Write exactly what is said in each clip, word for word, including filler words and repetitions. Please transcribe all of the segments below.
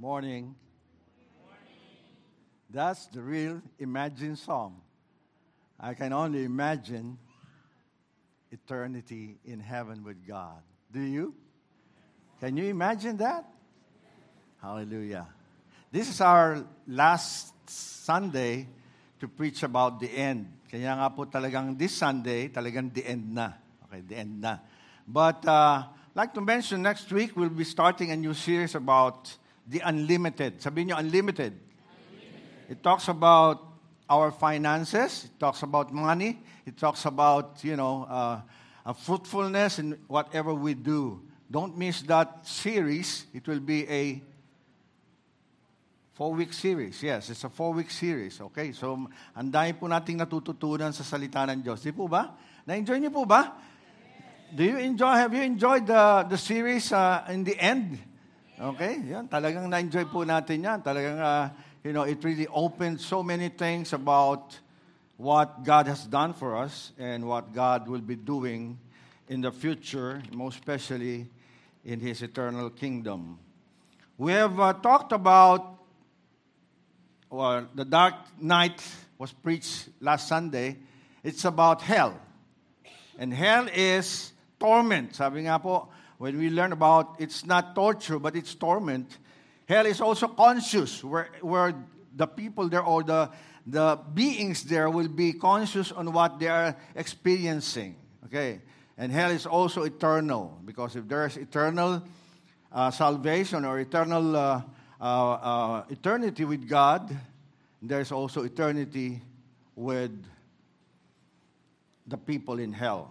Morning. That's the real Imagine song. I can only imagine eternity in heaven with God. Do you? Can you imagine that? Hallelujah. This is our last Sunday to preach about the end. Kaya nga po talagang this Sunday, talagang the end na. Okay, the end na. But uh, like to mention, next week we'll be starting a new series about the unlimited. Sabihin niyo, unlimited. Unlimited. It talks about our finances. It talks about money. It talks about, you know, uh, uh, fruitfulness in whatever we do. Don't miss that series. It will be a four-week series. Yes, it's a four-week series. Okay, so ang dami po nating natututunan sa salita ng Diyos. Di po ba? Na-enjoy niyo po ba? Do you enjoy? Have you enjoyed the the series uh, in the end? Okay, yan. Talagang na-enjoy po natin yan. Talagang, uh, you know, it really opened so many things about what God has done for us and what God will be doing in the future, most especially in His eternal kingdom. We have uh, talked about, well, the dark night was preached last Sunday. It's about hell. And hell is torment. Sabi nga po, when we learn about it's not torture, but it's torment, hell is also conscious, where where the people there or the the beings there will be conscious on what they are experiencing. Okay, and hell is also eternal, because if there is eternal uh, salvation or eternal uh, uh, uh, eternity with God, there is also eternity with the people in hell.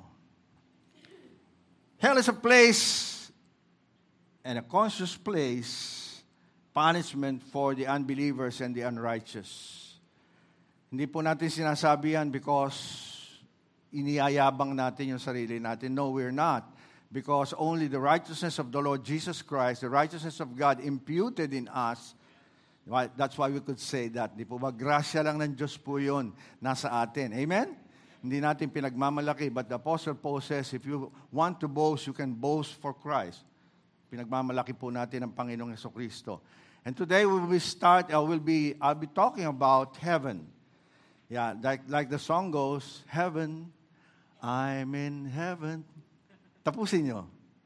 Hell is a place and a conscious place, punishment for the unbelievers and the unrighteous. Hindi po natin sinasabi yan because iniyayabang natin yung sarili natin. No, we're not. Because only the righteousness of the Lord Jesus Christ, the righteousness of God imputed in us, that's why we could say that. Di po ba? Grasya lang ng Diyos po yun nasa atin. Amen? Hindi natin pinagmamalaki. But the Apostle Paul says, if you want to boast, you can boast for Christ. Pinagmamalaki po natin ang Panginoong Jesucristo. And today we will start, I will be, I'll be talking about heaven. Yeah, like, like the song goes, heaven, I'm in heaven. Tapusin nyo.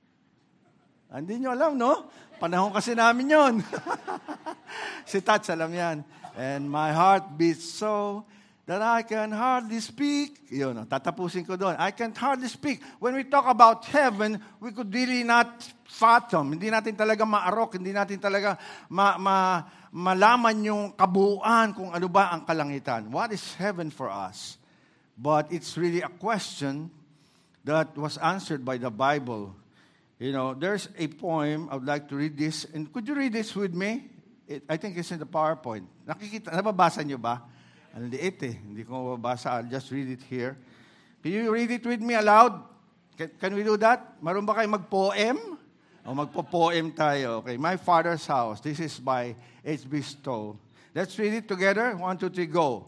Hindi nyo alam, no? Panahon kasi namin yon. Si Tats, alam yan. And my heart beats so that I can hardly speak. Yun, tatapusin ko doon. I can't hardly speak. When we talk about heaven, we could really not fathom. Hindi natin talaga maarok. Hindi natin talaga ma, ma, malaman yung kabuuan kung ano ba ang kalangitan. What is heaven for us? But it's really a question that was answered by the Bible. You know, there's a poem. I would like to read this. And could you read this with me? It, I think it's in the PowerPoint. Nakikita, nababasa niyo ba? Ang liit eh. Hindi ko mababasa. I'll just read it here. Can you read it with me aloud? Can, can we do that? Maroon ba kayo mag-poem? O magpo-poem tayo. Okay. My Father's House. This is by H B Stowe. Let's read it together. One, two, three, go.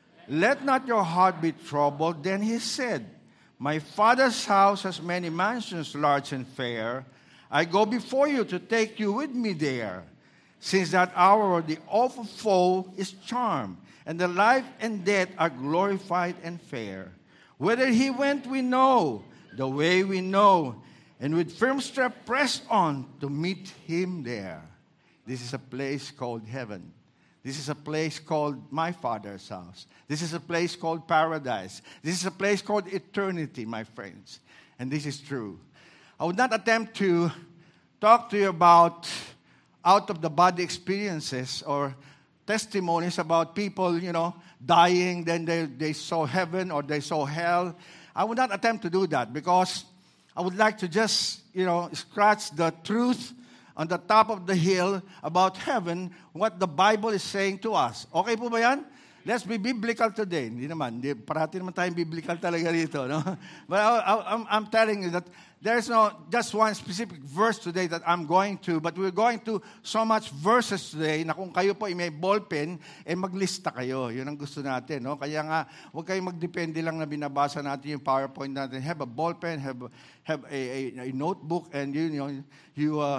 Let not your heart be troubled. Then he said, my Father's house has many mansions, large and fair. I go before you to take you with me there. Since that hour the awful foe is charmed, and the life and death are glorified and fair. Whither he went we know, the way we know, and with firm step press on to meet him there. This is a place called heaven. This is a place called my Father's house. This is a place called paradise. This is a place called eternity, my friends. And this is true. I would not attempt to talk to you about out-of-the-body experiences or testimonies about people, you know, dying, then they, they saw heaven or they saw hell. I would not attempt to do that because I would like to just, you know, scratch the truth on the top of the hill about heaven, what the Bible is saying to us. Okay po ba yan? Let's be biblical today. Hindi naman. Hindi, parati naman tayong biblical talaga rito. No? But I, I, I'm, I'm telling you that there's no just one specific verse today that I'm going to, but we're going to so much verses today na kung kayo po ay may ballpen, eh maglista kayo. Yun ang gusto natin. No? Kaya nga, huwag kayong magdepende lang na binabasa natin yung PowerPoint natin. Have a ballpen, have, have a, a, a notebook, and you, you know, you, uh,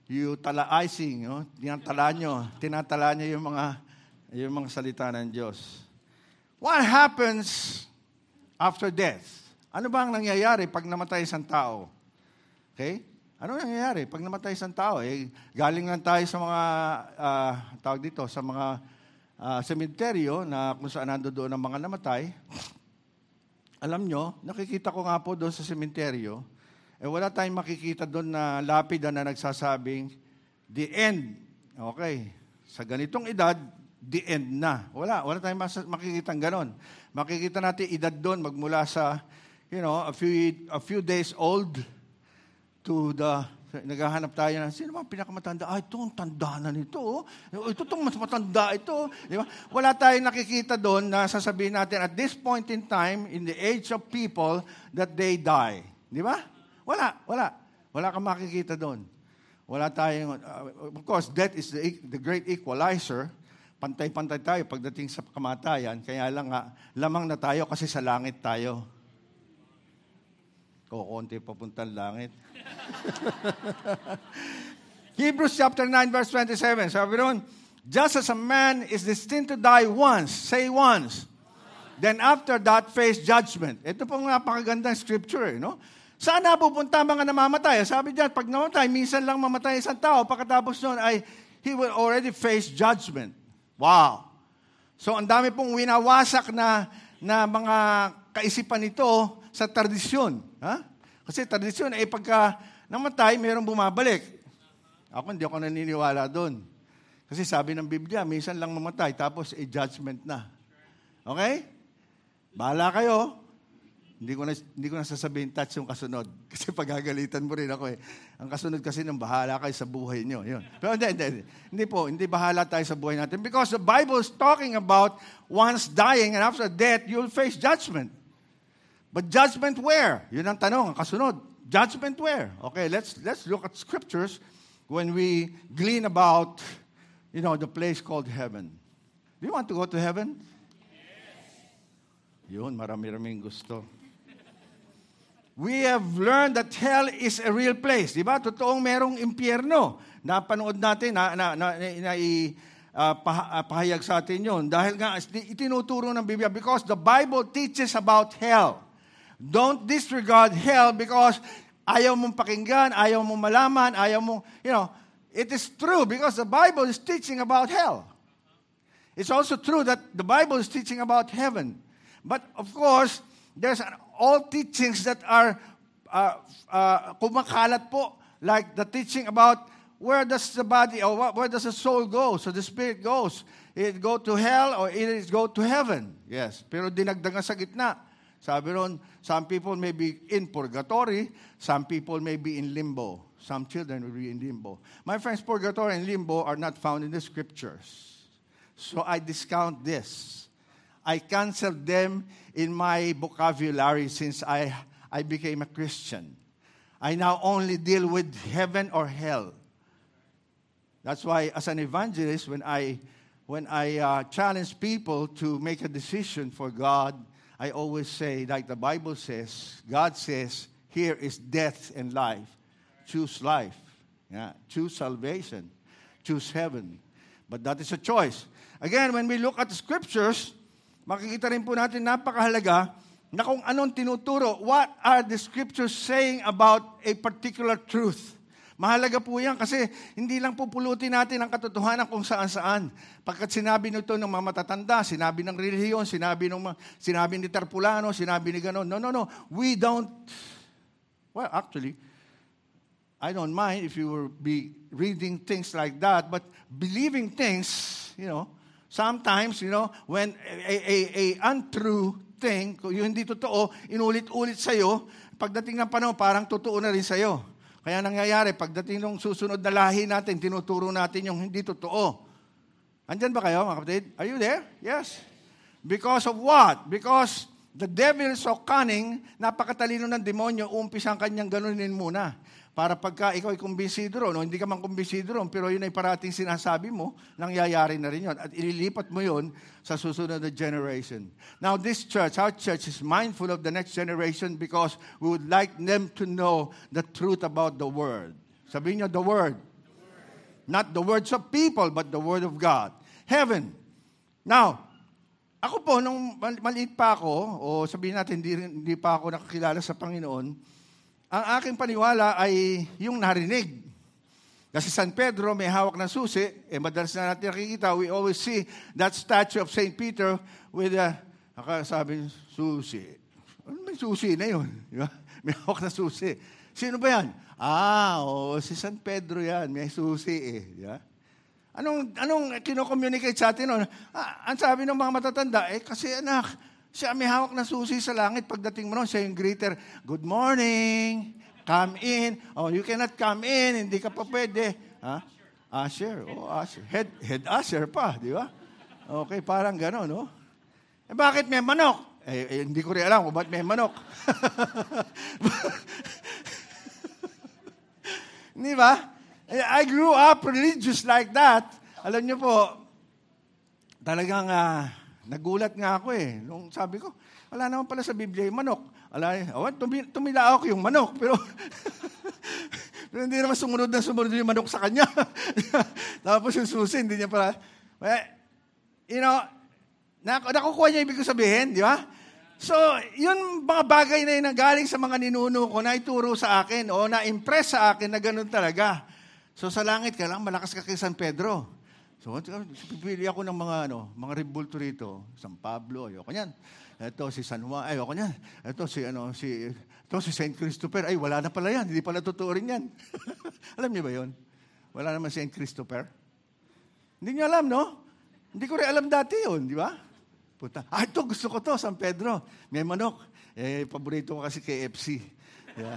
you tala-icing, no? Tinatala nyo, tinatala nyo yung mga, yung mga salita ng Diyos. What happens after death? Ano ba ang nangyayari pag namatay isang tao? Okay? Ano nangyayari pag namatay isang tao? Eh, galing lang tayo sa mga, uh, tawag dito, sa mga uh, sementeryo na kung saan nando doon ang mga namatay. Alam nyo, nakikita ko nga po doon sa sementeryo, eh wala tayong makikita doon na lapida na nagsasabing, the end. Okay. Sa ganitong edad, the end na. Wala. Wala tayong mas- makikita ng ganon. Makikita natin edad doon magmula sa, you know, a few, a few days old to the, naghahanap tayo na, sino mga pinakamatanda? Ah, ito, ang tanda na nito. Oh. Ito, itong mas matanda ito. Di ba? Wala tayong nakikita doon na sasabihin natin, at this point in time, in the age of people, that they die. Di ba? Wala, wala. Wala kang makikita doon. Wala tayong, uh, of course, death is the, the great equalizer. Pantay-pantay tayo pagdating sa kamatayan. Kaya lang nga, lamang na tayo kasi sa langit tayo. Kukunti papuntang langit. Hebrews chapter nine verse twenty-seven. Sabi doon, just as a man is destined to die once, say once, then after that face judgment. Ito pong napakagandang scripture, eh, no? Saan na pupunta mga namamatay? Sabi diyan, pag namatay, minsan lang mamatay isang tao, pagkatapos noon ay he will already face judgment. Wow! So ang dami pong winawasak na, na mga kaisipan nito sa tradisyon. Ha? Kasi tradisyon ay pagka namatay, mayroong bumabalik. Ako hindi ako naniniwala doon. Kasi sabi ng Biblia, minsan lang mamatay, tapos a judgment na. Okay? Bahala kayo. Hindi ko na, hindi ko na sasabihin touch yung kasunod. Kasi pagagalitan mo rin ako eh. Ang kasunod kasi ng bahala kayo sa buhay nyo. Yun. Pero hindi, hindi, hindi po. Hindi bahala tayo sa buhay natin. Because the Bible is talking about once dying and after death, you'll face judgment. But judgment where? Yun ang tanong, ang kasunod. Judgment where? Okay, let's let's look at scriptures when we glean about, you know, the place called heaven. Do you want to go to heaven? Yes. Yun, marami-raming gusto. We have learned that hell is a real place. Di ba? Totoong merong impyerno. Napanood natin, na, na, na, na, na i, uh, pah, uh, pahayag sa atin yun. Dahil nga, itinuturo ng Biblia because the Bible teaches about hell. Don't disregard hell because ayaw mong pakinggan, ayaw mong malaman, ayaw mong, you know, it is true because the Bible is teaching about hell. It's also true that the Bible is teaching about heaven. But of course, there's an all teachings that are uh, uh, kumakalat po, like the teaching about where does the body or where does the soul go? So the spirit goes. It go to hell or it go to heaven. Yes. Pero dinagdagan sa gitna. Sabi ron, some people may be in purgatory, some people may be in limbo. Some children will be in limbo. My friends, purgatory and limbo are not found in the scriptures. So I discount this. I canceled them in my vocabulary since I, I became a Christian. I now only deal with heaven or hell. That's why as an evangelist, when I, when I uh, challenge people to make a decision for God, I always say, like the Bible says, God says, here is death and life. Choose life. Yeah. Choose salvation. Choose heaven. But that is a choice. Again, when we look at the scriptures, makikita rin po natin napakahalaga na kung anong tinuturo, what are the scriptures saying about a particular truth. Mahalaga po yan kasi hindi lang pupulutin natin ang katotohanan kung saan-saan. Pagkat sinabi nito ng mga matatanda, sinabi ng relihiyon, sinabi, ng, sinabi ni Terpulano, sinabi ni gano'n. No, no, no. We don't, well, actually, I don't mind if you will be reading things like that, but believing things, you know, sometimes, you know, when a, a, a untrue thing, yung hindi totoo, inulit-ulit sa'yo, pagdating ng panahon, parang totoo na rin sa'yo. Kaya nangyayari, pagdating ng susunod na lahi natin, tinuturo natin yung hindi totoo. Andyan ba kayo, mga kapatid? Are you there? Yes. Because of what? Because the devil is so cunning, napakatalino ng demonyo, umpisang kanyang ganunin muna. Para pagka ikaw ay kumbinsido ron, o hindi ka man kumbinsido ron, pero yun ay parating sinasabi mo, nangyayari na rin yun. At ililipat mo yun sa susunod na generation. Now this church, our church is mindful of the next generation because we would like them to know the truth about the Word. Sabihin nyo, the Word. Not the words of people, but the word of God. Heaven. Now, ako po, nung maliit pa ako, o sabihin natin, hindi, hindi pa ako nakakilala sa Panginoon, ang aking paniwala ay yung narinig. Kasi San Pedro may hawak ng susi, eh madalas na natin nakikita, we always see that statue of Saint Peter with a, sabi, susi. Ano may susi na yun? Diba? May hawak na susi. Sino ba yan? Ah, oh, si San Pedro yan, may susi eh. Diba? Anong, anong kino-communicate sa atin nun? Ah, ang sabi ng mga matatanda, eh kasi anak, siya may hawak na susi sa langit. Pagdating mo nun, siya yung greeter, good morning, come in. Oh, you cannot come in, hindi ka pa pwede. Ha? Usher, oh, usher. Head, head usher pa, di ba? Okay, parang gano'n, no? Eh, bakit may manok? Eh, eh, hindi ko rin alam kung bakit may manok. Di ba? I grew up religious like that. Alam niyo po, talagang uh, nagulat nga ako eh. Nung sabi ko, wala naman pala sa Biblia yung manok. Wala, oh, tumi- tumila ako yung manok, pero, pero hindi naman sumunod na sumunod yung manok sa kanya. Tapos yung susi, hindi niya pala. Well, you know, nak- nakukuha niya ibig ko sabihin, di ba? So, yun mga bagay na yun na galing sa mga ninuno ko na ituro sa akin o na-impress sa akin na ganun talaga. So, sa langit ka lang, malakas ka kay San Pedro. So, pipili ako ng mga, ano, mga rebulto rito. San Pablo, ayoko niyan. Ito si San Juan, ayoko niyan. Ito si, ano, si, ito si Saint Christopher. Ay, wala na pala yan. Hindi pala totoo rin yan. Alam niyo ba yun? Wala naman Saint Christopher. Hindi niyo alam, no? Hindi ko rin alam dati yun, di ba? Puta. Ah, ito, gusto ko to, San Pedro. May manok. Eh, paborito ko kasi K F C. Yeah.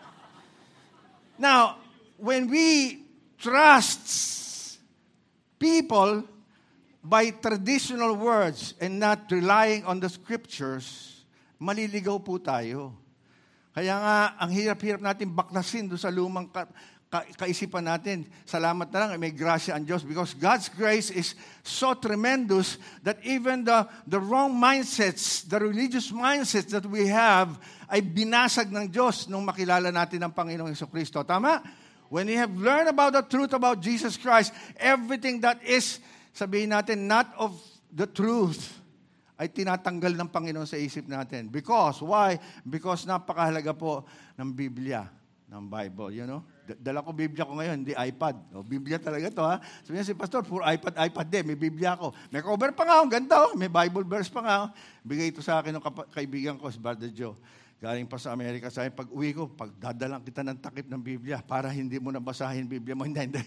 Now, when we trust people by traditional words and not relying on the scriptures, maliligaw po tayo. Kaya nga, ang hirap-hirap natin baklasin doon sa lumang ka- ka- kaisipan natin. Salamat na lang, may grasya ang Diyos because God's grace is so tremendous that even the, the wrong mindsets, the religious mindsets that we have, ay binasag ng Diyos nung makilala natin ang Panginoong Jesucristo. Tama? When we have learned about the truth about Jesus Christ, everything that is, sabihin natin, not of the truth, ay tinatanggal ng Panginoon sa isip natin. Because, why? Because napakahalaga po ng Biblia, ng Bible, you know? Dala ko Biblia ko ngayon, hindi iPad. O, Biblia talaga to, ha? Sabi niya si Pastor, for iPad, iPad din, may Biblia ko. May cover pa nga, ang ganda, oh. May Bible verse pa nga. Oh. Bigay ito sa akin ng kapa- kaibigan ko, si Brother Joe. Galing pa sa Amerika sa akin, pag uwi ko, pag dadalang kita ng takip ng Biblia, para hindi mo nabasahin Biblia mo. Hindi, hindi.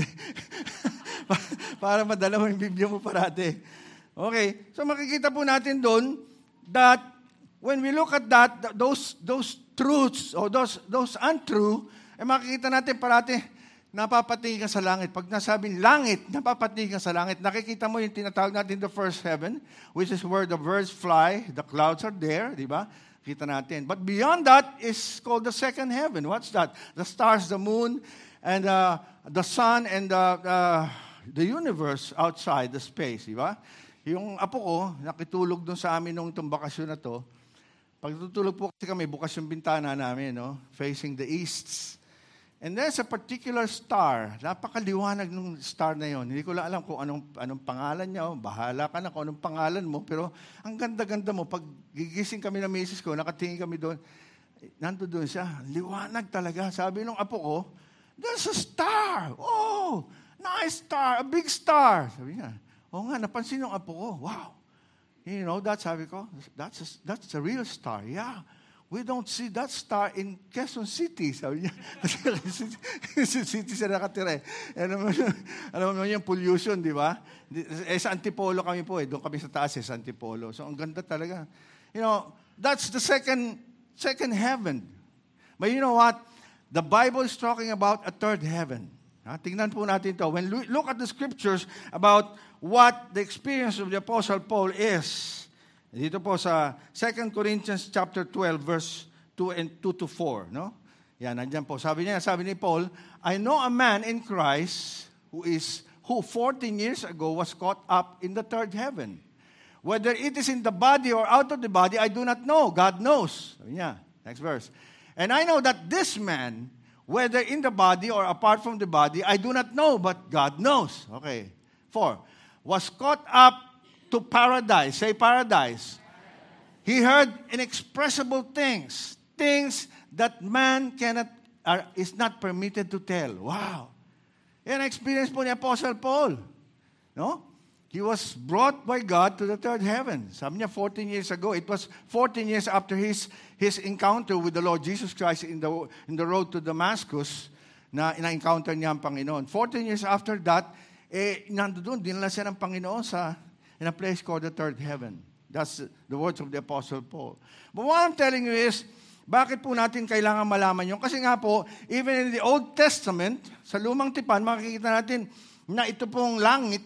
Para madala mo yung Biblia mo parati. Okay, so makikita po natin doon that when we look at that, those those truths or those those untrue, eh makikita natin parati napapatingin ka sa langit. Pag nasabing langit, napapatingin ka sa langit. Nakikita mo yung tinatawag natin the first heaven, which is where the birds fly, the clouds are there, di ba? Kita natin. But beyond that is called the second heaven. What's that? The stars, the moon, and uh, the sun, and the, uh, the universe outside the space. Di ba? Yung apo ko, nakitulog doon sa amin nung itong bakasyon na to. Pag tutulog po kasi kami, bukas yung bintana namin, no? Facing the east. And there's a particular star. Napakaliwanag ng star na yon. Hindi ko lang alam kung anong, anong pangalan niya. Oh. Bahala ka na kung anong pangalan mo. Pero ang ganda-ganda mo. Pag gigising kami ng misis ko, nakatingin kami doon, nando doon siya. Liwanag talaga. Sabi nung apo ko, there's a star. Oh, nice star. A big star. Sabi niya, oo nga, napansin yung apo ko. Wow. You know, that's, sabi ko, that's a, that's a real star. Yeah. We don't see that star in Quezon City. Sabi niya. Quezon City siya nakatira. Alam mo, alam mo yung pollution, di ba? Eh, sa Antipolo kami po eh. Doon kami sa taas eh, sa Antipolo. So, ang ganda talaga. You know, that's the second second heaven. But you know what? The Bible is talking about a third heaven. Ha? Tingnan po natin ito. When we look at the scriptures about what the experience of the Apostle Paul is, dito po sa Second Corinthians chapter twelve, verse two and two to four, no? Yan, nandiyan po. Sabi niya, sabi ni Paul, I know a man in Christ who is who fourteen years ago was caught up in the third heaven. Whether it is in the body or out of the body, I do not know. God knows. Sabi niya, next verse. And I know that this man whether in the body or apart from the body, I do not know, but God knows. Okay. Four, was caught up to paradise. Say paradise. He heard inexpressible things, things that man cannot, are, is not permitted to tell. Wow. Yan ang experience po ni Apostle Paul. No? He was brought by God to the third heaven. Sabi niya, fourteen years ago. It was fourteen years after his his encounter with the Lord Jesus Christ in the in the road to Damascus na ina-encounter niya ang Panginoon. fourteen years after that, eh, nandoon, dinala siya ng Panginoon sa, in a place called the third heaven. That's the words of the Apostle Paul. But what I'm telling you is, bakit po natin kailangan malaman yun? Kasi nga po, even in the Old Testament, sa Lumang Tipan, makikita natin na ito pong langit,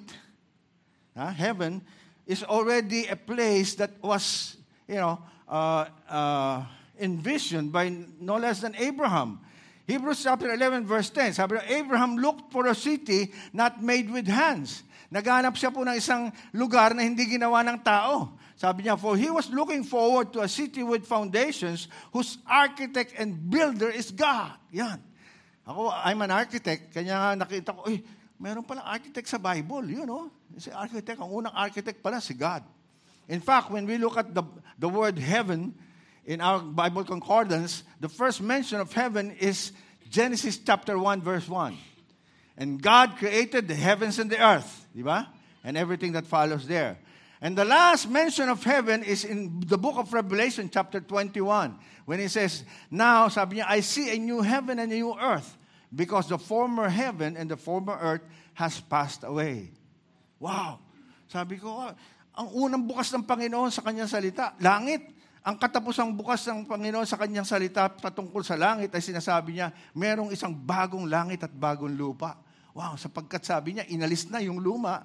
uh, heaven, is already a place that was, you know, uh, uh, envisioned by no less than Abraham. Hebrews chapter eleven, verse ten, sabi na, Abraham looked for a city not made with hands. Naghanap siya po ng isang lugar na hindi ginawa ng tao. Sabi niya, for he was looking forward to a city with foundations whose architect and builder is God. Yan. Ako, I'm an architect. Kanya nga nakita ko, eh, meron palang architect sa Bible. You know, si architect, ang unang architect pala si God. In fact, when we look at the, the word heaven in our Bible concordance, the first mention of heaven is Genesis chapter one, verse one. And God created the heavens and the earth. Di ba? And everything that follows there. And the last mention of heaven is in the book of Revelation, chapter twenty-one, when he says, now, sabi niya, I see a new heaven and a new earth, because the former heaven and the former earth has passed away. Wow! Sabi ko, oh, ang unang bukas ng Panginoon sa kanyang salita, langit. Ang katapusang bukas ng Panginoon sa kanyang salita patungkol sa langit ay sinasabi niya, merong isang bagong langit at bagong lupa. Wow! Sapagkat sabi niya, inalis na yung luma.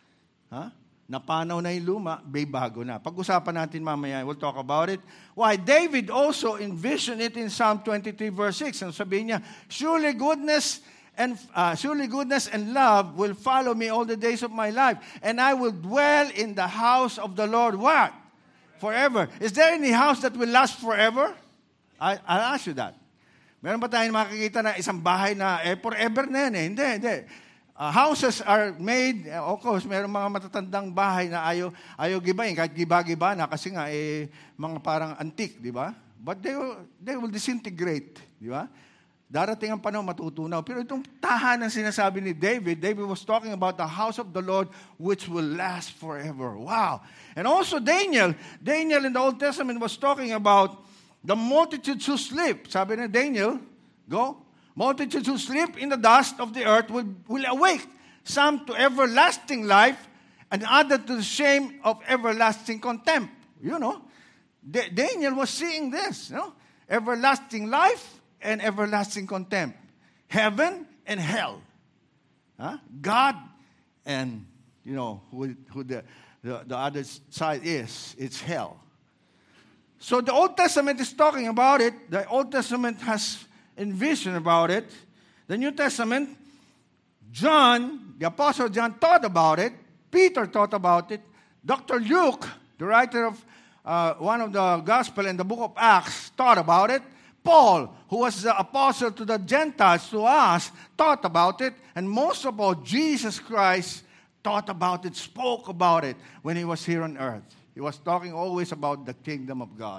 Ha? Napanaw na yung luma, may bago na. Pag-usapan natin mamaya, we'll talk about it. Why? David also envisioned it in Psalm twenty-three, verse six. And sabihin niya, surely goodness and uh, surely goodness and love will follow me all the days of my life, and I will dwell in the house of the Lord. What? Forever. Is there any house that will last forever? I, I'll ask you that. Meron ba tayong makikita na isang bahay na eh, forever na yan eh? Hindi, hindi. Uh, houses are made, uh, of course, mayroong mga matatandang bahay na ayaw, ayaw gibayin, kahit giba-giba na, kasi nga, eh, mga parang antique, di ba? But they will, they will disintegrate, di ba? Darating ang panahon, matutunaw. Pero itong tahanan sinasabi ni David, David was talking about the house of the Lord which will last forever. Wow! And also Daniel, Daniel in the Old Testament was talking about the multitudes who sleep. Sabi ni Daniel, go, multitudes who sleep in the dust of the earth will, will awake, some to everlasting life, and other to the shame of everlasting contempt. You know, D- Daniel was seeing this, you know, everlasting life and everlasting contempt, heaven and hell, huh? God and, you know, who, who the, the, the other side is, it's hell. So the Old Testament is talking about it. The Old Testament has envision about it. The New Testament, John, the Apostle John thought about it. Peter thought about it. Doctor Luke, the writer of uh, one of the Gospel in the book of Acts, thought about it. Paul, who was the apostle to the Gentiles, to us, thought about it. And most of all, Jesus Christ thought about it, spoke about it when he was here on earth. He was talking always about the kingdom of God.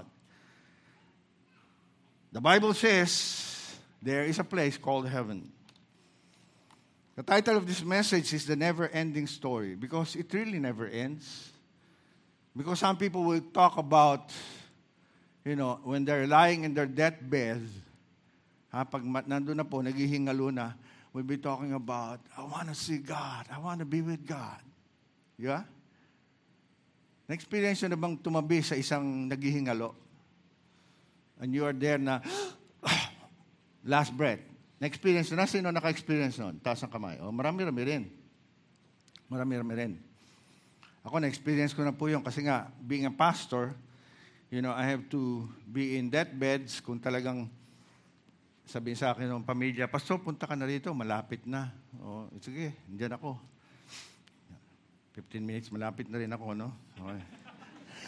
The Bible says, there is a place called heaven. The title of this message is The Never-Ending Story, because it really never ends. Because some people will talk about, you know, when they're lying in their deathbed, ha, pag nandun na po, naghihingalo na, we'll be talking about, I want to see God. I want to be with God. Yeah? Na-experience nyo na bang tumabi sa isang naghihingalo? And you are there na, last breath. Na-experience na. Sino naka-experience nun? Taas ang kamay. O, marami-rami rin. Marami-rami rin. Ako, na-experience ko na po yun. Kasi nga, being a pastor, you know, I have to be in deathbeds kung talagang sabihin sa akin ng pamilya, Pastor, punta ka na rito, malapit na. O, sige, andyan ako. fifteen minutes, malapit na rin ako, no? Okay.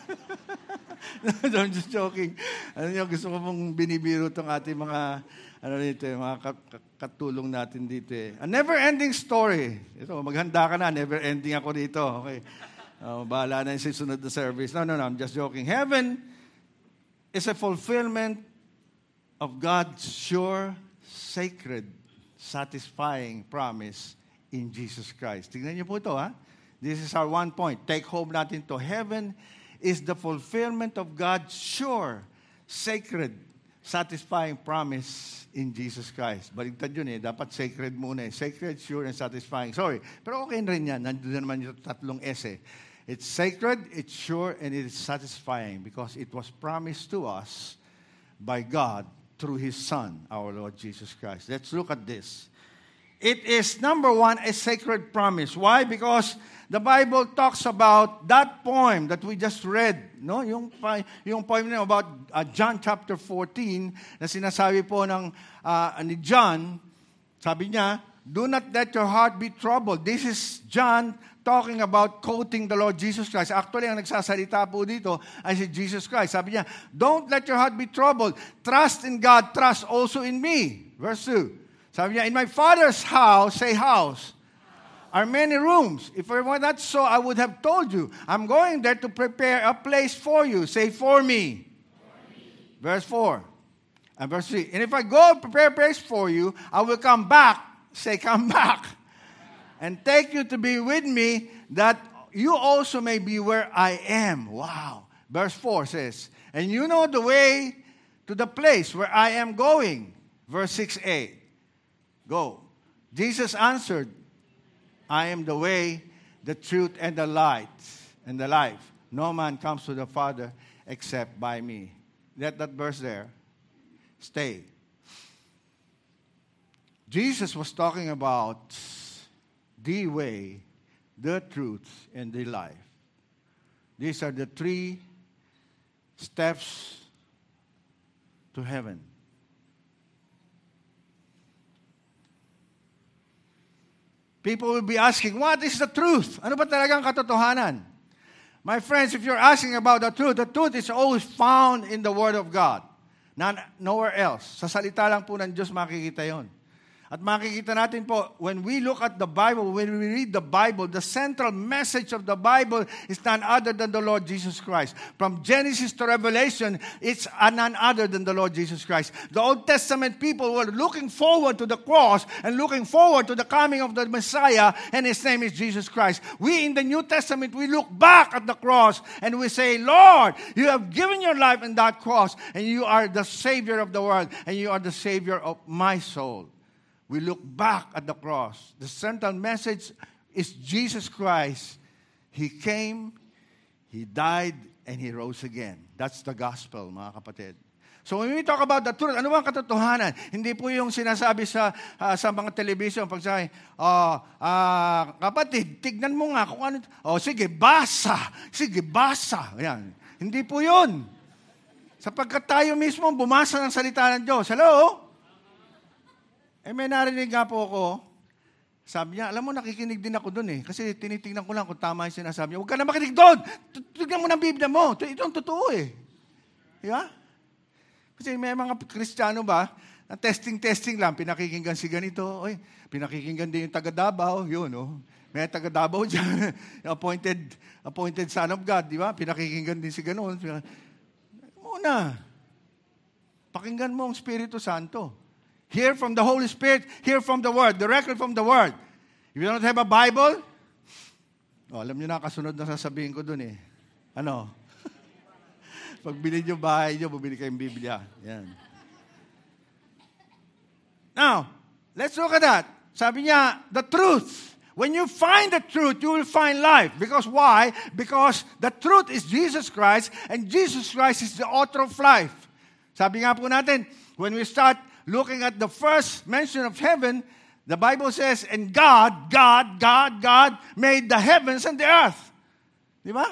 No, I'm just joking. Ano nyo, gusto ko mong binibiro itong ating mga, ano dito, eh, mga katulong natin dito. Eh. A never-ending story. Ito, maghanda ka na, never-ending ako dito. Okay. Uh, bahala na yung susunod na service. No, no, no, I'm just joking. Heaven is a fulfillment of God's sure, sacred, satisfying promise in Jesus Christ. Tingnan niyo po ito, ha? This is our one point. Take home natin to. Heaven is the fulfillment of God's sure, sacred, satisfying promise in Jesus Christ. Baligtad yun eh. Dapat sacred muna eh. Sacred, sure, and satisfying. Sorry. Pero okay rin yan. Nandun na naman yung tatlong S eh. It's sacred, it's sure, and it is satisfying because it was promised to us by God through His Son, our Lord Jesus Christ. Let's look at this. It is, number one, a sacred promise. Why? Because the Bible talks about that poem that we just read, no? Yung yung poem na about uh, John chapter fourteen na sinasabi po ng uh, ni John, sabi niya, "Do not let your heart be troubled." This is John talking about quoting the Lord Jesus Christ. Actually, ang nagsasalita po dito ay si Jesus Christ. Sabi niya, "Don't let your heart be troubled. Trust in God, trust also in me." Verse two. Sabi niya, "In my Father's house," say house, "are many rooms. If it were not so, I would have told you. I'm going there to prepare a place for you." Say, "For me." For me. Verse four. And verse three. "And if I go prepare a place for you, I will come back." Say, "Come back." "And take you to be with me, that you also may be where I am." Wow. Verse four says, "And you know the way to the place where I am going." Verse six a. Go. Jesus answered, "I am the way, the truth, and the light, and the life. No man comes to the Father except by me." Let that verse there stay. Jesus was talking about the way, the truth, and the life. These are the three steps to heaven. People will be asking, what is the truth? Ano ba talagang katotohanan? My friends, if you're asking about the truth, the truth is always found in the Word of God. Not, nowhere else. Sa salita lang po ng Diyos makikita yon. At makikita natin po, when we look at the Bible, when we read the Bible, the central message of the Bible is none other than the Lord Jesus Christ. From Genesis to Revelation, it's none other than the Lord Jesus Christ. The Old Testament people were looking forward to the cross and looking forward to the coming of the Messiah, and His name is Jesus Christ. We in the New Testament, we look back at the cross and we say, "Lord, you have given your life in that cross, and you are the Savior of the world, and you are the Savior of my soul." We look back at the cross. The central message is Jesus Christ. He came, He died, and He rose again. That's the gospel, mga kapatid. So when we talk about the truth, ano bang katotohanan? Hindi po yung sinasabi sa uh, sa mga television, pag sabi, oh, uh, kapatid, tignan mo nga kung ano. Oh, sige, basa. Sige, basa. Yan. Hindi po yun. Sapagkat tayo mismo bumasa ng salita ng Diyos. Hello? Eh, may narinig nga po ako, sabi niya, alam mo, nakikinig din ako doon eh. Kasi tinitingnan ko lang kung tama yung sinasabi niya. Huwag ka na makinig doon! Tignan mo ng Biblia mo. Ito ang totoo eh. Di ba? Kasi may mga Kristiyano ba, na testing-testing lang, pinakikinggan si ganito, oy, pinakikinggan din yung taga-Davao, yun, oh. May taga-Davao dyan, appointed, appointed son of God, di ba? Pinakikinggan din si gano'n. Muna, pakinggan mo ang Espiritu Santo. Hear from the Holy Spirit, hear from the Word, directly from the Word. If you don't have a Bible, oh, alam niyo na, kasunod na sasabihin ko dun eh. Ano? Pag bilhin niyo bahay niyo, bumili kayong Biblia. Yan. Now, let's look at that. Sabi niya, the truth. When you find the truth, you will find life. Because why? Because the truth is Jesus Christ, and Jesus Christ is the author of life. Sabi nga po natin, when we start looking at the first mention of heaven, the Bible says, and God, God, God, God made the heavens and the earth. Di ba?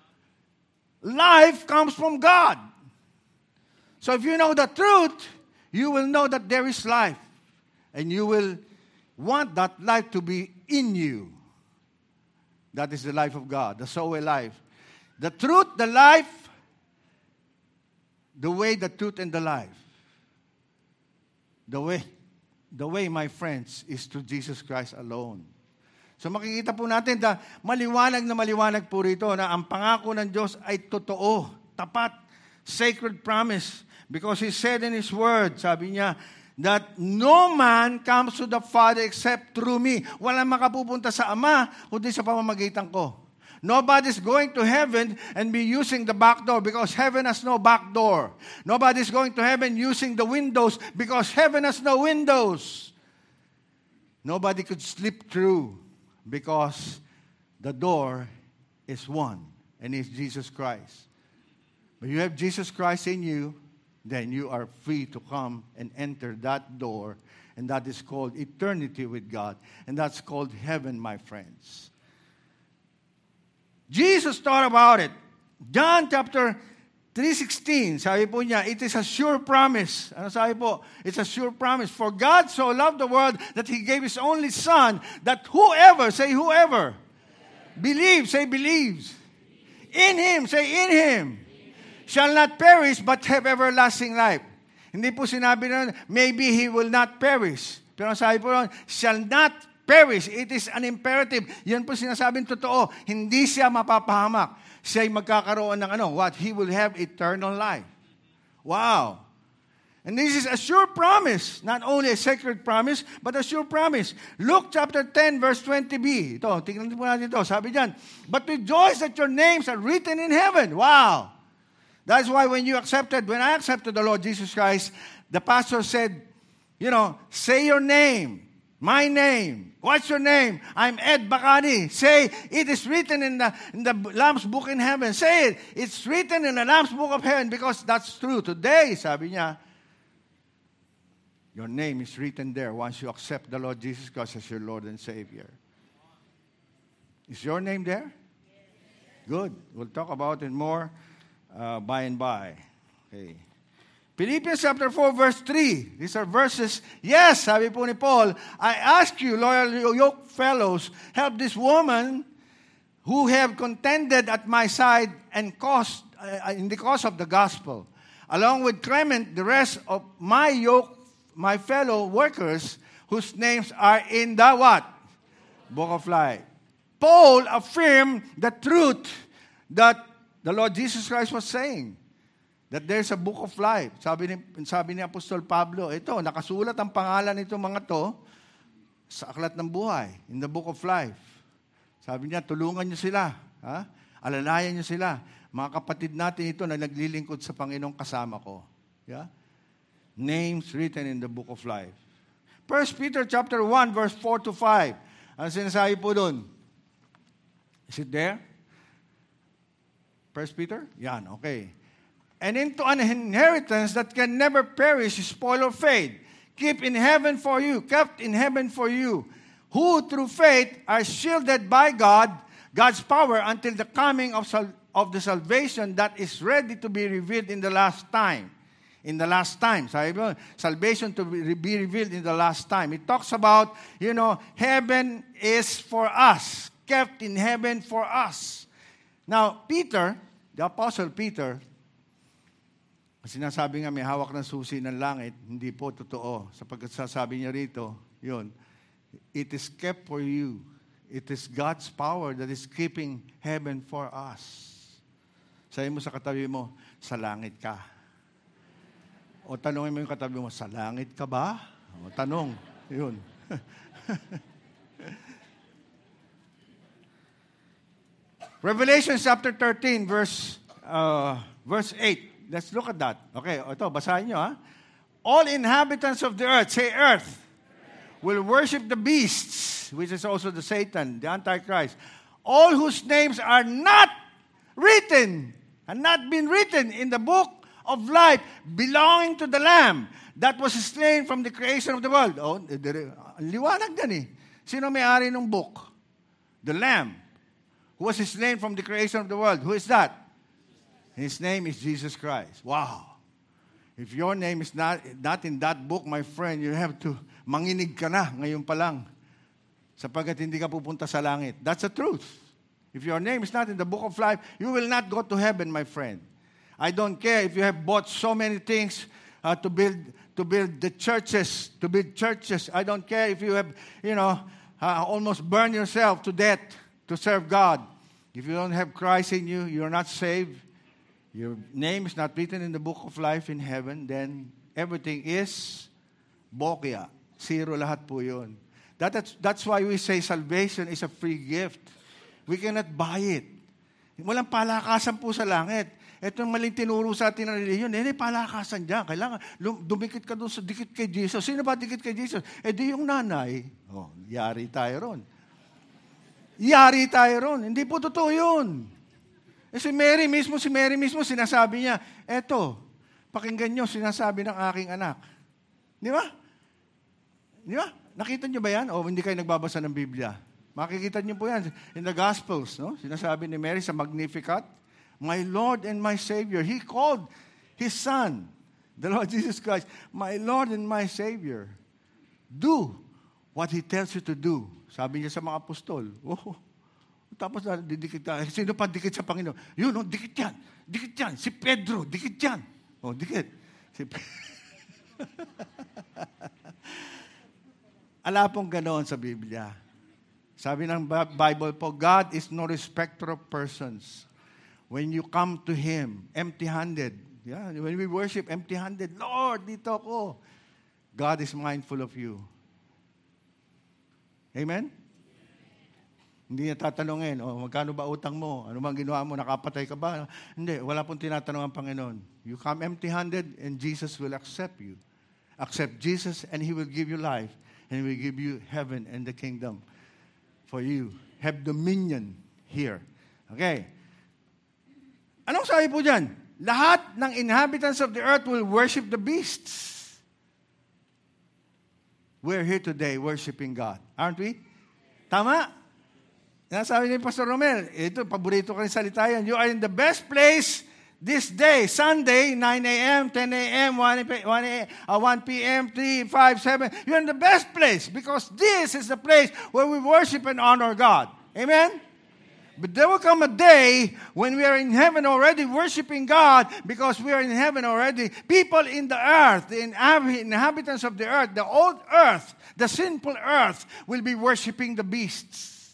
Life comes from God. So if you know the truth, you will know that there is life. And you will want that life to be in you. That is the life of God, the Zoe life. The truth, the life, the way, the truth, and the life. The way, the way, my friends, is to Jesus Christ alone. So makikita po natin na maliwanag na maliwanag po rito na ang pangako ng Diyos ay totoo, tapat, sacred promise. Because He said in His Word, sabi niya, that no man comes to the Father except through me. Walang makapupunta sa Ama kundi sa pamamagitan ko. Nobody's going to heaven and be using the back door because heaven has no back door. Nobody's going to heaven using the windows because heaven has no windows. Nobody could slip through because the door is one, and it's Jesus Christ. When you have Jesus Christ in you, then you are free to come and enter that door, and that is called eternity with God, and that's called heaven, my friends. Jesus taught about it. John chapter three sixteen, sabi po niya, it is a sure promise. Ano sabi po? It's a sure promise. For God so loved the world that He gave His only Son, that whoever, say whoever, believes, say believes, in Him, say in Him, shall not perish but have everlasting life. Hindi po sinabi na maybe he will not perish. Pero sabi po, shall not perish. It is an imperative. Yan po sinasabing totoo. Hindi siya mapapahamak. Siya ay magkakaroon ng ano? What? He will have eternal life. Wow. And this is a sure promise. Not only a sacred promise, but a sure promise. Luke chapter ten, verse twenty b. Ito, tingnan po natin ito. Sabi diyan, but rejoice that your names are written in heaven. Wow. That's why when you accepted, when I accepted the Lord Jesus Christ, the pastor said, you know, say your name, my name. What's your name? I'm Ed Bacani. Say, it is written in the, in the Lamb's Book in heaven. Say it. It's written in the Lamb's Book of heaven because that's true. Today, sabi niya, your name is written there once you accept the Lord Jesus Christ as your Lord and Savior. Is your name there? Good. We'll talk about it more Uh, by and by. Okay. Philippians chapter four, verse three. These are verses. Yes, sabi po ni Paul, I ask you, loyal yoke fellows, help this woman who have contended at my side and caused, uh, in the cause of the gospel, along with Clement, the rest of my yoke, my fellow workers, whose names are in the what? Book of Life. Paul affirmed the truth that the Lord Jesus Christ was saying, that there's a book of life. Sabi ni, sabi ni Apostol Pablo, ito, nakasulat ang pangalan nito mga to sa aklat ng buhay, in the book of life. Sabi niya, tulungan niyo sila. Ha? Alalayan niyo sila. Mga kapatid natin ito na naglilingkod sa Panginoong kasama ko. Yeah? Names written in the book of life. First Peter chapter one, verse four to five. Ano sinasabi po doon? Is it there? First Peter? Yan, okay. And into an inheritance that can never perish, spoil or fade, keep in heaven for you, kept in heaven for you, who through faith are shielded by God, God's power until the coming of, sal- of the salvation that is ready to be revealed in the last time. In the last time. Sabi mo, salvation to be, be revealed in the last time. It talks about, you know, heaven is for us, kept in heaven for us. Now, Peter, the Apostle Peter, sinasabi nga may hawak ng susi ng langit, hindi po totoo. Sapagkat sasabi niya rito, yun, it is kept for you. It is God's power that is keeping heaven for us. Sabi mo sa katabi mo, sa langit ka. O tanongin mo yung katabi mo, sa langit ka ba? O tanong, yun. Revelation chapter thirteen, verse uh, verse eight. Let's look at that. Okay, ito, basahin nyo, ha? All inhabitants of the earth, say earth, will worship the beasts, which is also the Satan, the Antichrist. All whose names are not written, and not been written in the book of life belonging to the Lamb that was slain from the creation of the world. Oh, liwanag yan eh. Sino may-ari ng book? The Lamb. Who was his name from the creation of the world? Who is that? His name is Jesus Christ. Wow. If your name is not, not in that book, my friend, you have to manginig ka na ngayon pa lang. Sapagkat hindi ka pupunta sa langit. That's the truth. If your name is not in the book of life, you will not go to heaven, my friend. I don't care if you have bought so many things uh, to build to build the churches, to build churches. I don't care if you have, you know, uh, almost burned yourself to death to serve God. If you don't have Christ in you, you're not saved. Your name is not written in the book of life in heaven, then everything is bokya. Zero lahat po yun. That, that's, that's why we say salvation is a free gift. We cannot buy it. Walang palakasan po sa langit. Ito yung maling tinuro sa atin ng reliyon. Eh, palakasan dyan. Kailangan, dumikit ka doon sa dikit kay Jesus. Sino ba dikit kay Jesus? Eh, di yung nanay. Oh, yari tayo ron. Yari tayo ron. Hindi po totoo yun. Eh, si Mary mismo, si Mary mismo, sinasabi niya, eto, pakinggan nyo, sinasabi ng aking anak. Di ba? Di ba? Nakita nyo ba yan? O hindi kayo nagbabasa ng Biblia? Makikita nyo po yan in the Gospels. No? Sinasabi ni Mary sa Magnificat, my Lord and my Savior. He called His Son, the Lord Jesus Christ, my Lord and my Savior. Do what He tells you to do. Sabi niya sa mga apostol. Oh, tapos didikit na. Sino pa dikit sa Panginoon? Yun, oh, dikit yan. Dikit yan. Si Pedro, dikit yan. Oh, dikit. Si Ala pong ganoon sa Biblia. Sabi ng Bible po, God is no respecter of persons. When you come to Him, empty-handed. Yeah, when we worship empty-handed, Lord, dito ako. God is mindful of you. Amen? Hindi niya tatanungin, oh, magkano ba utang mo? Ano bang ginawa mo? Nakapatay ka ba? Hindi, wala pong tinatanong ang Panginoon. You come empty-handed and Jesus will accept you. Accept Jesus and He will give you life. And He will give you heaven and the kingdom for you. Have dominion here. Okay. Anong sabi po dyan? Lahat ng inhabitants of the earth will worship the beasts. We're here today worshiping God. Aren't we? Tama? Nasabi ni Pastor Romel, ito, paborito ko rin salita yan. You are in the best place this day, Sunday, nine a.m., ten a.m., one p.m., three, five, seven. You're in the best place because this is the place where we worship and honor God. Amen? But there will come a day when we are in heaven already worshiping God because we are in heaven already. People in the earth, the inhabitants of the earth, the old earth, the sinful earth will be worshiping the beasts.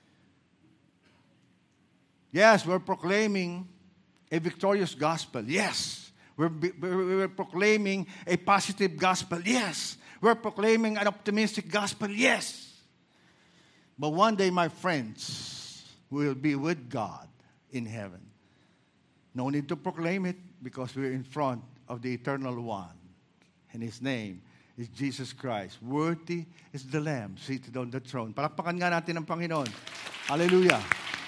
Yes, we're proclaiming a victorious gospel. Yes. We're, we're proclaiming a positive gospel. Yes. We're proclaiming an optimistic gospel. Yes. But one day, my friends, we will be with God in heaven. No need to proclaim it because we're in front of the Eternal One. And His name is Jesus Christ. Worthy is the Lamb seated on the throne. Palakpakan nga natin ang Panginoon. Hallelujah.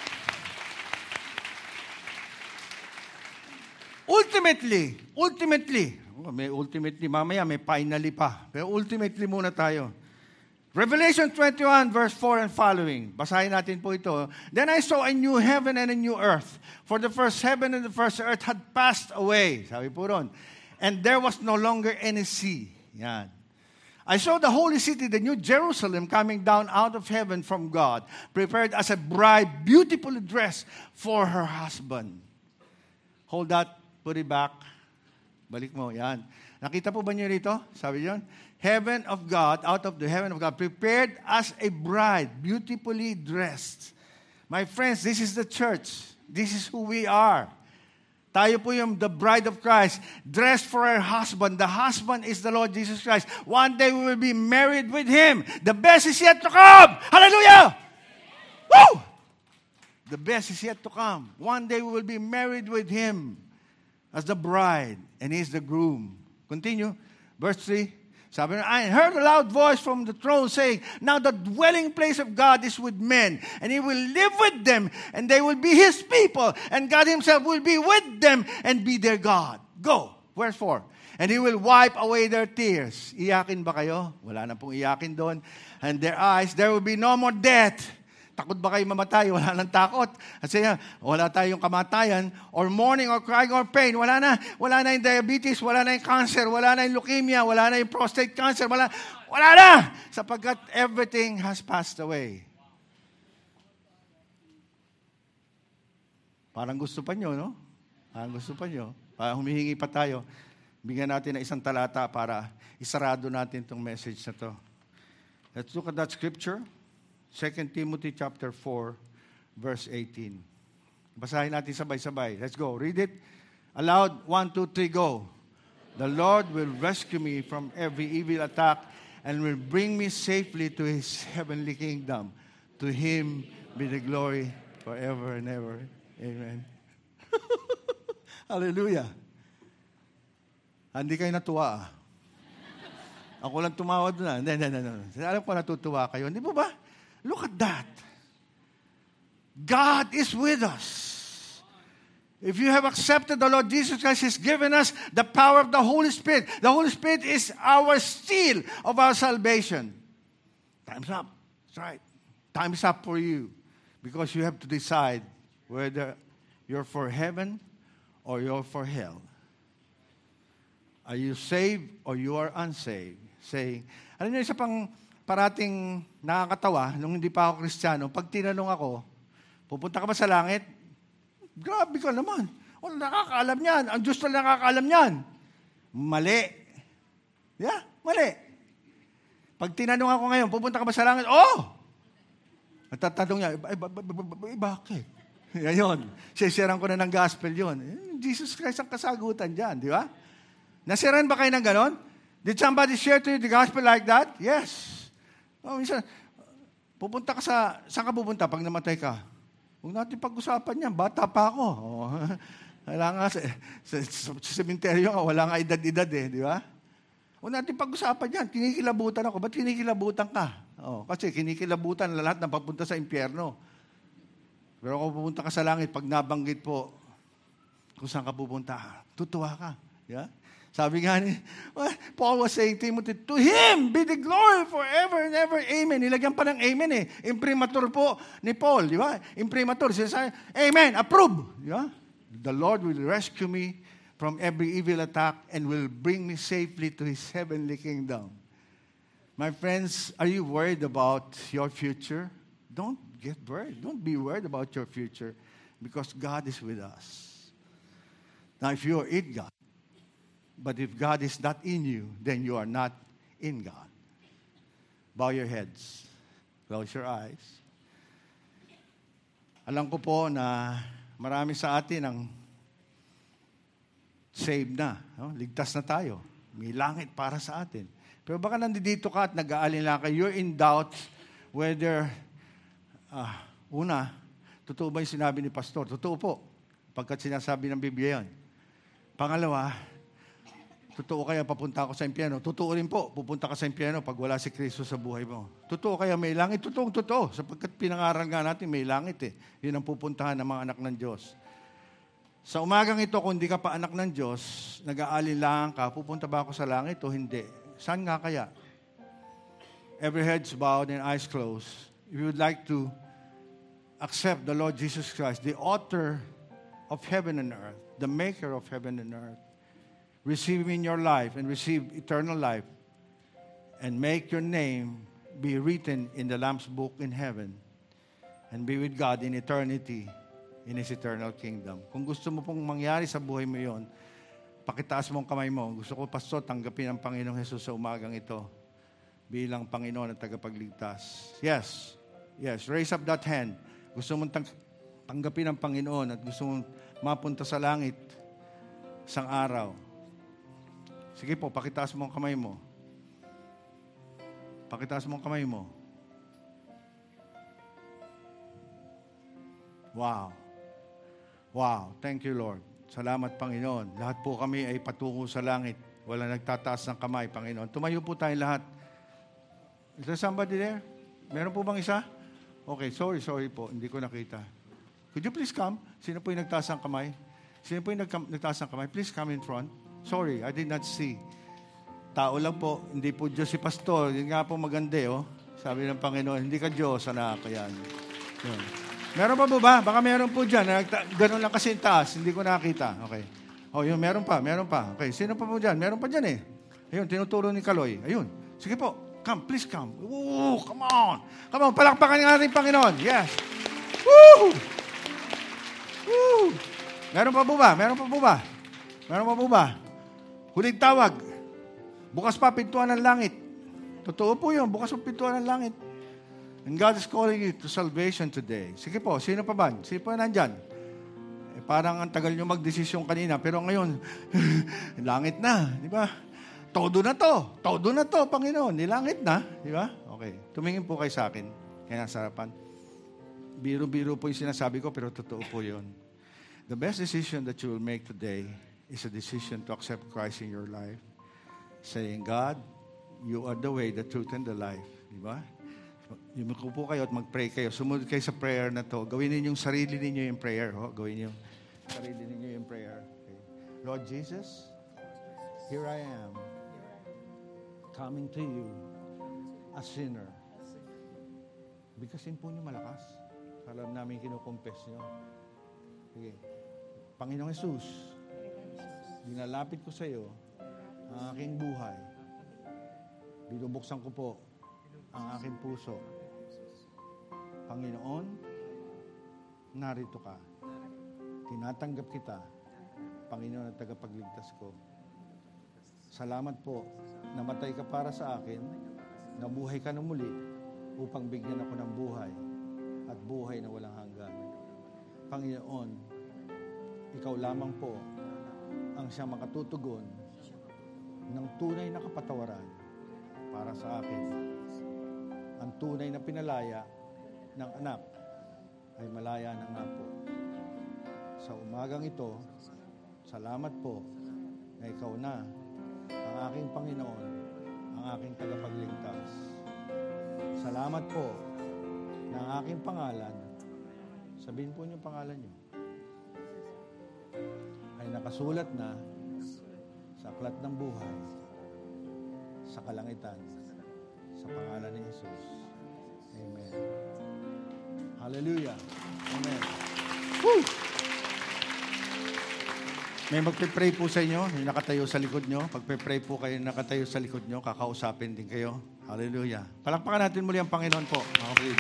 Ultimately, ultimately, oh, may ultimately, mamaya may finally pa. Pero ultimately muna tayo. Revelation twenty-one, verse four and following. Basahin natin po ito. Then I saw a new heaven and a new earth. For the first heaven and the first earth had passed away. Sabi po ron. And there was no longer any sea. Yan. I saw the holy city, the new Jerusalem, coming down out of heaven from God, prepared as a bride, beautifully dressed for her husband. Hold that. Put it back. Balik mo. Yan. Nakita po ba niyo rito? Sabi yun. Heaven of God, out of the heaven of God, prepared as a bride, beautifully dressed. My friends, this is the church. This is who we are. Tayo po yung the bride of Christ, dressed for her husband. The husband is the Lord Jesus Christ. One day we will be married with Him. The best is yet to come. Hallelujah! Woo! The best is yet to come. One day we will be married with Him as the bride, and He is the groom. Continue. Verse three. Sabi na, I heard a loud voice from the throne saying, now the dwelling place of God is with men, and He will live with them, and they will be His people, and God Himself will be with them and be their God. Go. Verse four. And He will wipe away their tears. Iyakin ba kayo? Wala na pong iyakin doon. And their eyes, there will be no more death. Takot ba kayo mamatay? Wala nang takot. Kasi wala tayong kamatayan, or mourning, or crying, or pain. Wala na. Wala na yung diabetes, wala na yung cancer, wala na yung leukemia, wala na yung prostate cancer, wala, wala na! Sapagkat everything has passed away. Parang gusto pa nyo, no? Parang gusto pa nyo. Parang humihingi pa tayo. Bigyan natin ng isang talata para isarado natin itong message na to. Let's look at that scripture. Second Timothy chapter four, verse eighteen. Basahin natin sabay-sabay. Let's go. Read it aloud. One, two, three, go. The Lord will rescue me from every evil attack and will bring me safely to His heavenly kingdom. To Him be the glory forever and ever. Amen. Hallelujah. Hindi kayo natuwa ah. Ako lang tumawa doon ah. Hindi, hindi, hindi. Alam ko natutuwa kayo. Hindi po ba? Look at that. God is with us. If you have accepted the Lord Jesus Christ, He's given us the power of the Holy Spirit. The Holy Spirit is our seal of our salvation. Time's up. That's right. Time's up for you. Because you have to decide whether you're for heaven or you're for hell. Are you saved or you are unsaved? Saying, alam niyo, isa pang parating nakakatawa, nung hindi pa ako Kristiyano, pag tinanong ako, pupunta ka ba sa langit? Grabe ka naman. O, nakakaalam niyan. Ang Diyos na nakakaalam niyan. Mali. Yeah, mali. Pag tinanong ako ngayon, pupunta ka ba sa langit? Oh! Natatanong niya, eh, bakit? Ngayon, sisiran ko na ng gospel yun. Jesus Christ ang kasagutan dyan, di ba? Nasiran ba kayo ng ganon? Did somebody share to you the gospel like that? Yes. Oh, minsan, pupunta ka sa, saan ka pupunta pag namatay ka? Huwag natin pag-usapan yan. Bata pa ako. Oh, wala nga sa, sa, sa, sa sementeryo nga, wala nga edad-edad eh, di ba? Huwag natin pag-usapan yan. Kinikilabutan ako. Ba't kinikilabutan ka? Oh, kasi kinikilabutan lahat na papunta sa impyerno. Pero kung pupunta ka sa langit, pag nabanggit po, kung saan ka pupunta, tutuwa ka. Yeah? Sabi nga ni, well, Paul was saying, Timothy, to Him be the glory forever and ever. Amen. Nilagyan pa ng amen eh. Imprimatur po ni Paul, di ba? Imprimatur. Sinasabi, amen, approve. Di ba? The Lord will rescue me from every evil attack and will bring me safely to His heavenly kingdom. My friends, are you worried about your future? Don't get worried. Don't be worried about your future because God is with us. Now, if you are in God, but if God is not in you, then you are not in God. Bow your heads. Close your eyes. Alam ko po na marami sa atin ang saved na. No? Ligtas na tayo. May langit para sa atin. Pero baka nandito ka at nag-aalala ka, you're in doubt whether, uh, una, totoo ba yung sinabi ni Pastor? Totoo po. Pagkat sinasabi ng Biblia yan. Pangalawa, totoo kaya papunta ako sa impyerno? Totoo rin po, pupunta ka sa impyerno pag wala si Kristo sa buhay mo. Totoo kaya may langit? Totoong totoo. Sapagkat pinangaral nga natin, may langit eh. Yun ang pupuntahan ng mga anak ng Diyos. Sa umagang ito, kung hindi ka pa anak ng Diyos, nag-aalinlangan ka, pupunta ba ako sa langit o hindi? Saan nga kaya? Every head's bowed and eyes closed. If you would like to accept the Lord Jesus Christ, the author of heaven and earth, the maker of heaven and earth, receive Him in your life and receive eternal life and make your name be written in the Lamb's book in heaven and be with God in eternity in His eternal kingdom. Kung gusto mo pong mangyari sa buhay mo yon, pakitaas mong kamay mo. Gusto ko, Pastor, tanggapin ang Panginoong Jesus sa umagang ito bilang Panginoon at tagapagligtas. Yes. Yes. Raise up that hand. Gusto mong tang- tanggapin ang Panginoon at gusto mong mapunta sa langit isang araw. Sige po, pakitaas mo ang kamay mo. Pakitaas mo ang kamay mo. Wow. Wow. Thank you, Lord. Salamat, Panginoon. Lahat po kami ay patungo sa langit. Wala nagtataas ng kamay, Panginoon. Tumayo po tayong lahat. Is there somebody there? Meron po bang isa? Okay, sorry, sorry po. Hindi ko nakita. Could you please come? Sino po yung nagtaas ng kamay? Sino po yung nagtaas ng kamay? Please come in front. Sorry, I did not see. Tao lang po, hindi po Diyos si Pastor. Yun nga po maganda, oh. Sabi ng Panginoon, hindi ka Diyos, anak. Yan. Yun. Meron pa po ba? Baka meron po dyan. Ganun lang kasi taas. Hindi ko nakita. Okay. Oh, yun, meron pa, meron pa. Okay, sino pa po dyan? Meron pa dyan eh. Ayun, tinuturo ni Kaloy. Ayun. Sige po, come, please come. Ooh, come on. Come on, palakpakan ng ating Panginoon. Yes. Woo! Woo! Meron pa po ba? Meron pa po ba? Meron pa po ba? Huling tawag. Bukas pa pintuan ng langit. Totoo po yun. Bukas pa pintuan ng langit. And God is calling you to salvation today. Sige po, sino pa ba? Sino pa nandyan? Eh, parang ang tagal nyo magdesisyon kanina, pero ngayon, langit na, di ba? Todo na to. Todo na to, Panginoon. Nilangit na, di ba? Okay. Tumingin po kayo sa akin. Kaya nasa harapan. Biro-biro po yung sinasabi ko, pero totoo po yun. The best decision that you will make today is a decision to accept Christ in your life. Saying, God, you are the way, the truth, and the life. Di ba? Yumuko po kayo at mag-pray kayo. Sumunod kayo sa prayer na to. Gawin ninyong sarili ninyo yung prayer. Ho? Gawin niyo sarili ninyo yung prayer. Okay. Lord Jesus, here I am, coming to you, a sinner. Bigkasin po niyo malakas. Alam namin kinukumpes niyo. Sige. Panginoong Jesus, dinalapit ko sa iyo ang aking buhay. Binubuksan ko po ang aking puso. Panginoon, narito ka. Tinatanggap kita, Panginoon at tagapagligtas ko. Salamat po, namatay ka para sa akin, nabuhay ka na muli upang bigyan ako ng buhay at buhay na walang hanggan. Panginoon, ikaw lamang po ang siyang makatutugon ng tunay na kapatawaran para sa akin. Ang tunay na pinalaya ng anak ay malaya na nga po. Sa umagang ito, salamat po na ikaw na ang aking Panginoon, ang aking tagapagligtas. Salamat po na ang aking pangalan, sabihin po niyo pangalan niyo, ay nakasulat na sa aklat ng buhay, sa kalangitan, sa pangalan ni Jesus. Amen. Hallelujah. Amen. Woo! May magpe-pray po sa inyo, yung nakatayo sa likod nyo. Pagpe-pray po kayo nakatayo sa likod nyo, kakausapin din kayo. Hallelujah. Palakpakan natin muli ang Panginoon po. Okay.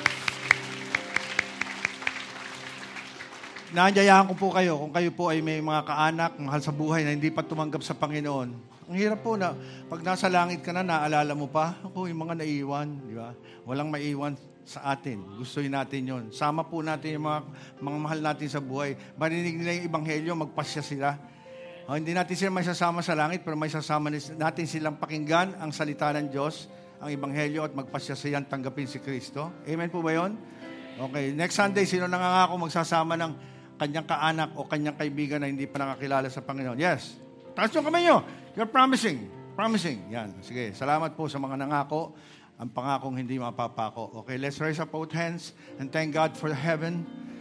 Naanyayahan ko po kayo, kung kayo po ay may mga kaanak, mahal sa buhay na hindi pa tumanggap sa Panginoon. Ang hirap po na, pag nasa langit ka na, naalala mo pa, ako yung mga naiwan, di ba? Walang maiwan sa atin. Gustuin natin yon. Sama po natin yung mga, mga mahal natin sa buhay. Marinig nila yung Ebanghelyo, magpasya sila. O, hindi natin sila may sasama sa langit, pero may sasama natin silang pakinggan ang salita ng Diyos, ang Ebanghelyo, at magpasya silang tanggapin si Kristo. Amen po ba yun? Okay. Next Sunday, sino nangangako magsasama ng kanyang kaanak o kanyang kaibigan na hindi pa nakakilala sa Panginoon? Yes. Taas yung kamay nyo. You're promising. Promising. Yan. Sige. Salamat po sa mga nangako. Ang pangakong hindi mapapako. Okay, let's raise up both hands and thank God for heaven.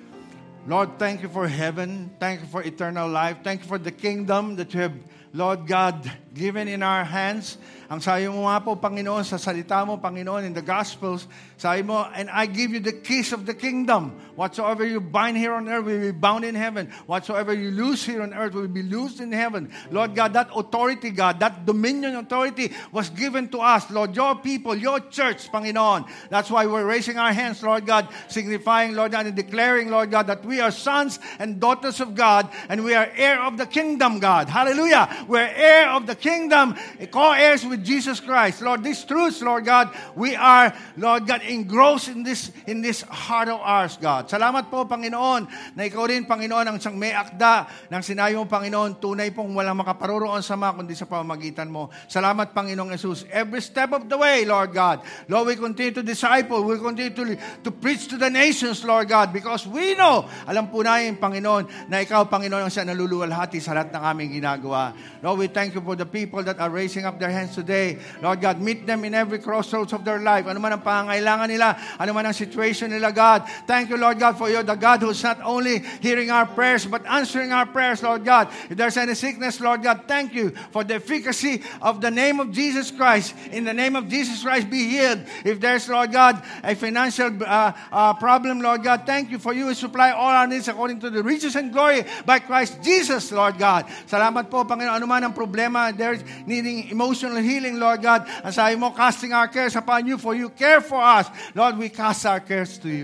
Lord, thank you for heaven. Thank you for eternal life. Thank you for the kingdom that you have, Lord God, given in our hands. Ang sabi mo nga po, Panginoon, sa salita mo, Panginoon, in the Gospels, sabi mo, and I give you the keys of the kingdom. Whatsoever you bind here on earth will be bound in heaven. Whatsoever you loose here on earth will be loosed in heaven. Lord God, that authority, God, that dominion authority was given to us, Lord, your people, your church, Panginoon. That's why we're raising our hands, Lord God, signifying, Lord God, and declaring, Lord God, that we are sons and daughters of God, and we are heir of the kingdom, God. Hallelujah. We're heir of the kingdom, co-heirs with Jesus Christ. Lord, these truths, Lord God, we are, Lord God, engrossed in this in this heart of ours, God. Salamat po, Panginoon, na ikaw rin, Panginoon, ang siyang may akda ng sinabi mo, Panginoon, tunay pong walang makaparoroon sa mga kundi sa pamamagitan mo. Salamat, Panginoong Jesus. Every step of the way, Lord God. Lord, we continue to disciple. We continue to, to preach to the nations, Lord God, because we know, alam po namin, Panginoon, na ikaw, Panginoon, ang siya naluluwalhati sa lahat ng aming ginagawa. Lord, we thank you for the people that are raising up their hands today. Lord God, meet them in every crossroads of their life. Ano man ang pangangailangan nila, ano man ang situation nila, God. Thank you, Lord God, for you're the God who's not only hearing our prayers, but answering our prayers, Lord God. If there's any sickness, Lord God, thank you for the efficacy of the name of Jesus Christ. In the name of Jesus Christ, be healed. If there's, Lord God, a financial uh, uh, problem, Lord God, thank you for you to supply all our needs according to the riches and glory by Christ Jesus, Lord God. Salamat po, Panginoon. Ano man ang problema, there's needing emotional healing, Lord God. Ang sabi mo, casting our cares upon you, for you care for us. Lord, we cast our cares to you.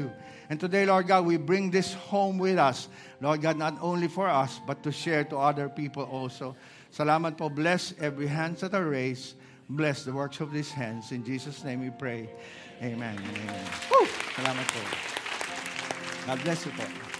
And today, Lord God, we bring this home with us. Lord God, not only for us, but to share to other people also. Salamat po. Bless every hands that are raised. Bless the works of these hands. In Jesus' name we pray. Amen. Amen. Woo! Salamat po. God bless you po.